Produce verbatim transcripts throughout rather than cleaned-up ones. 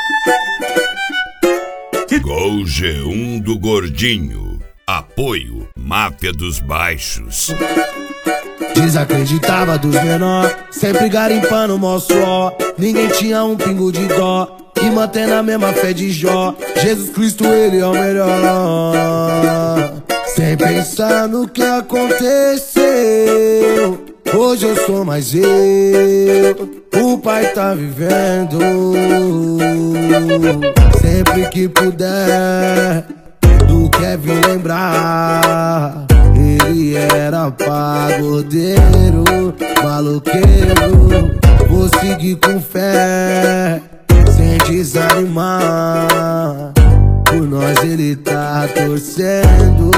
Gol G um do Gordinho. Apoio Máfia dos Baixos. Desacreditava dos menor, sempre garimpando mó suor. Ninguém tinha um pingo de dó e mantendo a mesma fé de Jó. Jesus Cristo, ele é o melhor. Sem pensar no que aconteceu, hoje eu sou mais eu. O Pai tá vivendo. Sempre que puder, do Kevin lembrar, ele era pagodeiro, maloqueiro. Vou seguir com fé, sem desanimar. Por nós ele tá torcendo.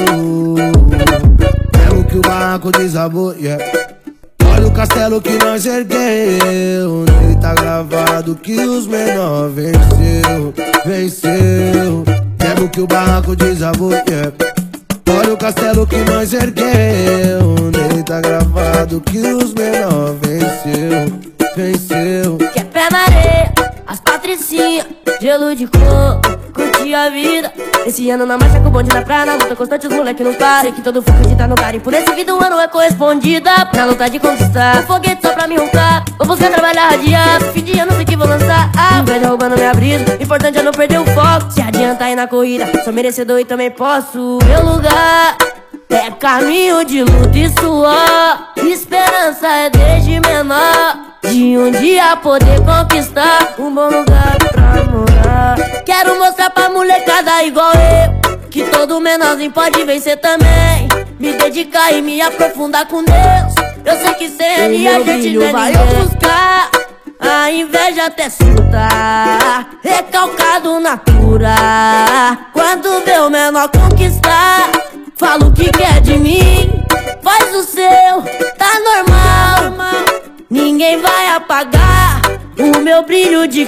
Mesmo que o barraco desabou, yeah. Olha o castelo que nós ergueu. Nele tá gravado que os menor venceu, venceu. Mesmo que o barraco desabou, yeah. Olha o castelo que nós ergueu. Nele tá gravado que os menor venceu, venceu. Que é pé na areia, as patricinhas, gelo de cor, curtir a vida. Esse ano na marcha com o bonde na praia, na luta constante os moleque não param. Sei que todo foco de tá no cara e por esse vida um ano é correspondida. Na luta de conquistar, um foguete só pra me roncar. Vou buscar trabalhar radiado, fim de ano sei que vou lançar. A inveja roubando minha brisa, importante é não perder o foco. Se adianta aí na corrida, sou merecedor e também posso. Meu lugar é caminho de luta e suor. Esperança é desde menor, de um dia poder conquistar um bom lugar pra morar. Quero mostrar pra molecada igual eu, que todo menorzinho pode vencer também. Me dedicar e me aprofundar com Deus. Eu sei que sem ele a gente não vai buscar. A inveja até surtar, recalcado na cura. Quando vê o menor conquistar, fala o que quer de mim, faz o seu, tá normal. Ninguém vai apagar o meu brilho de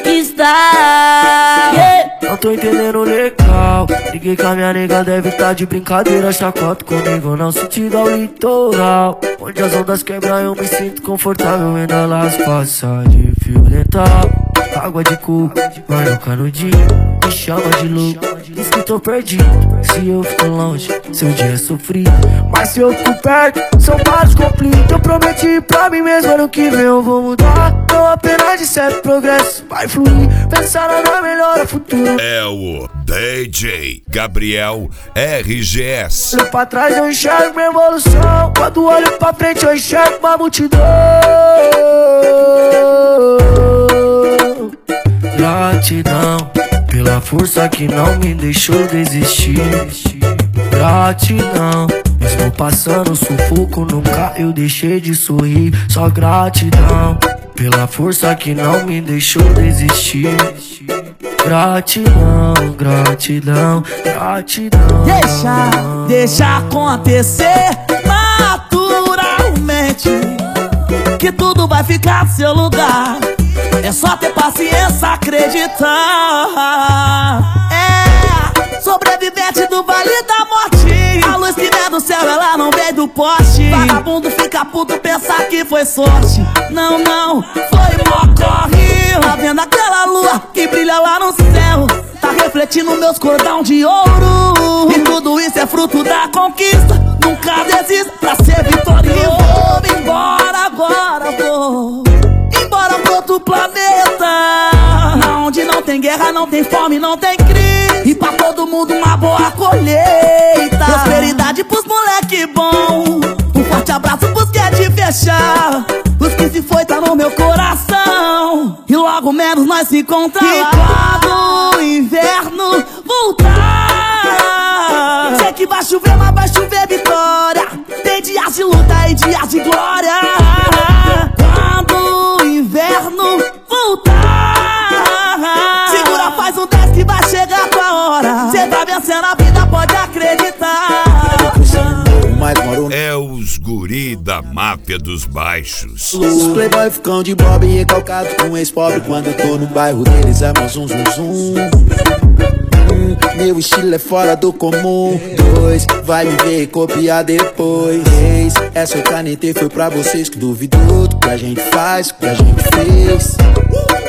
cristal, yeah. Não tô entendendo legal. Liguei com a minha nega, deve tá de brincadeira. Chacota comigo, não sentido ao litoral, onde as ondas quebram eu me sinto confortável. Vendo elas passar de fio dental. Água de coco, vai no canudinho, me chama de louco, diz que tô perdido. Se eu fico longe, seu dia é sofrido, mas se eu fico perto, são vários conflitos. Eu prometi pra mim mesmo, ano que vem eu vou mudar. Não apenas de certo progresso, vai fluir, pensar na melhor futuro. É o D J Gabriel R G S. Olho pra trás eu enxergo minha evolução, quando olho pra frente eu enxergo uma multidão. Gratidão pela força que não me deixou desistir. Gratidão, mesmo passando sufoco, nunca eu deixei de sorrir. Só gratidão pela força que não me deixou desistir. Gratidão, gratidão, gratidão. Deixa, deixa acontecer naturalmente, que tudo vai ficar no seu lugar. É só ter paciência, acreditar. É, sobrevivente do Vale da Morte. A luz que vem do céu, ela não vem do poste. Vagabundo fica puto, pensar que foi sorte. Não, não, foi mó corre. Tá vendo aquela lua que brilha lá no céu? Tá refletindo meus cordão de ouro. E tudo isso é fruto da conquista. Nunca desista pra ser vitorioso. Vou embora agora, vou embora pro outro planeta, onde não tem guerra, não tem fome, não tem crise. E pra todo mundo uma boa colheita. Prosperidade pros moleque bom. Um forte abraço pros que é de fechar. Os que se foi tá no meu coração. E logo menos nós se encontramos. E quando o inverno voltar, sei que vai chover, mas vai chover vitória. Tem dias de luta e dias de glória. Quando o inverno voltar, segura, faz um dez que vai chegar a tua hora. Cê tá vencendo a vida, pode acreditar. É os guri da Máfia dos Baixos. Os playboy ficam de bob e recalcado com ex-pobre. Quando eu tô no bairro deles é mó zum zum zum. Hum, meu estilo é fora do comum. Dois, vai me ver e copiar depois. Três, essa eu canetei foi pra vocês que duvidou do que a gente faz, do que a gente fez.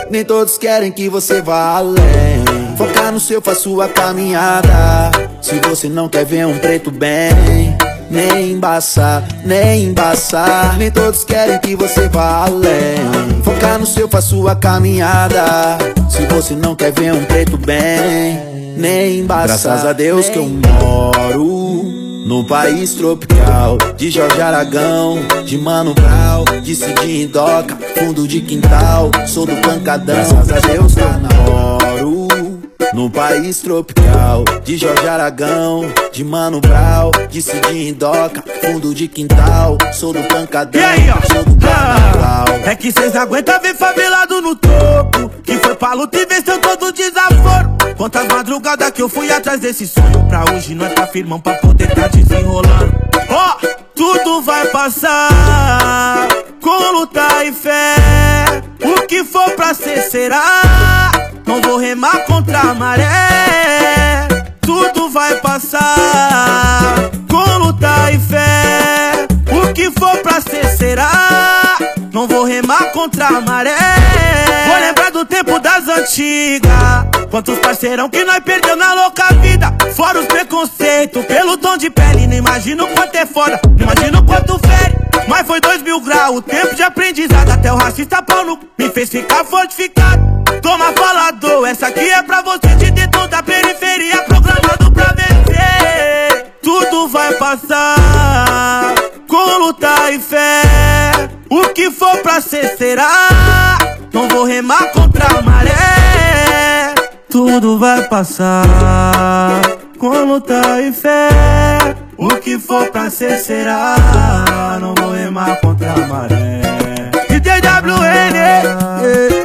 Nem todos querem que você vá além. Focar no seu, faz sua caminhada. Se você não quer ver um preto bem, nem embaçar, nem embaçar. Nem todos querem que você vá além. Focar no seu, faz sua caminhada. Se você não quer ver um preto bem, nem embaçar. Graças a Deus que eu moro num país tropical, de Jorge Aragão, de Mano Brown, de Cidinho e Doca, fundo de quintal, sou do pancadão. Graças a Deus que eu namoro num país tropical, de Jorge Aragão, de Mano Brown, de Cidinho e Doca, fundo de quintal, sou do pancadão. E aí, ó, sou do carnaval. É que cês não aguentam ver favelado no topo, que foi pra luta e venceu todo desaforo. Quantas madrugadas que eu fui atrás desse sonho, pra hoje nós tá firmão pra poder tá desenrolando. Ó, oh, tudo vai passar com luta e fé. O que for pra ser será. Não vou remar contra a maré. Tudo vai passar com luta e fé. O que for pra ser será. Não vou remar contra a maré. Vou lembrar do tempo das antigas. Quantos parceirão que nós perdeu na louca vida. Fora os preconceitos pelo tom de pele. Não imagino quanto é foda, não imagino quanto fere. Mas foi dois mil graus, o tempo de aprendizado. Até o racista pau no me fez ficar fortificado. Toma falador, essa aqui é pra você de dentro da periferia, programado pra vencer. Tudo vai passar com luta e fé. O que for pra ser será. Não vou remar contra a maré. Tudo vai passar com luta e fé. O que for pra ser será. Não vou remar contra a maré. D J W N